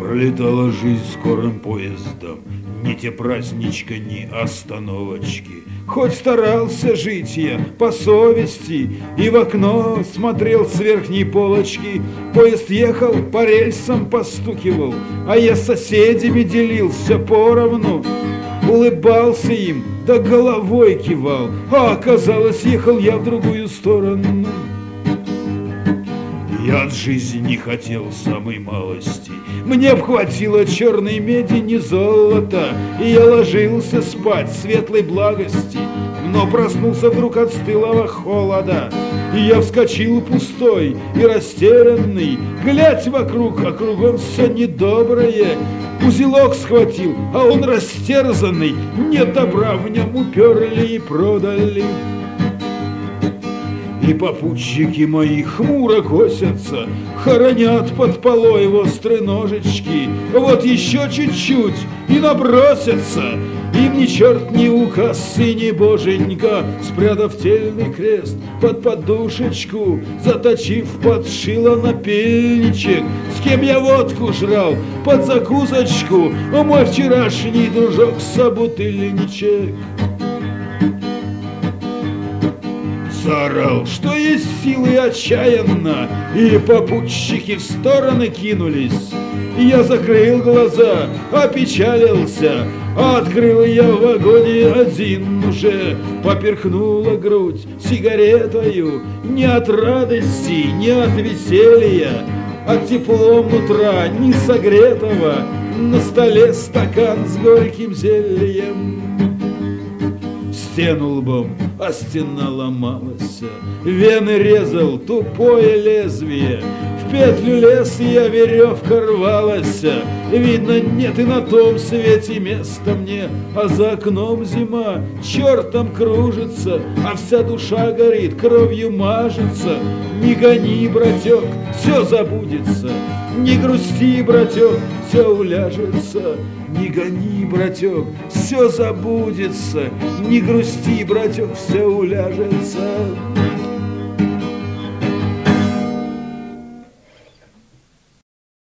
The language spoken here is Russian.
Пролетала жизнь скорым поездом, ни те праздничка, ни остановочки. Хоть старался жить я по совести и в окно смотрел с верхней полочки. Поезд ехал, по рельсам постукивал, а я с соседями делился поровну. Улыбался им, да головой кивал, а оказалось, ехал я в другую сторону. Я от жизни не хотел самой малости, мне б хватило черной меди, не золота, и я ложился спать в светлой благости, но проснулся вдруг от стылого холода, и я вскочил пустой и растерянный, глядь вокруг, а кругом все недоброе. Узелок схватил, а он растерзанный, нет добра в нем, уперли и продали. И попутчики мои хмуро косятся, хоронят под полой острые ножички. Вот еще чуть-чуть и набросятся, им ни черт, ни указ, и ни боженька, спрятав тельный крест под подушечку, заточив под шило напильничек. С кем я водку жрал под закусочку, мой вчерашний дружок собутыльничек. Заорал, что есть силы отчаянно, и попутчики в стороны кинулись. Я закрыл глаза, опечалился, а открыл я в вагоне один уже. Поперхнула грудь сигаретою, не от радости, не от веселья, от теплом нутра не согретого. На столе стакан с горьким зельем. Стену лбом, а стена ломалась, вены резал тупое лезвие. В петлю лез я, веревка рвалась, видно, нет и на том свете места мне. А за окном зима чертом кружится, а вся душа горит, кровью мажется. Не гони, братек, все забудется, не грусти, братек, все уляжется. Не гони, братек, все забудется, не грусти, братек, все уляжется.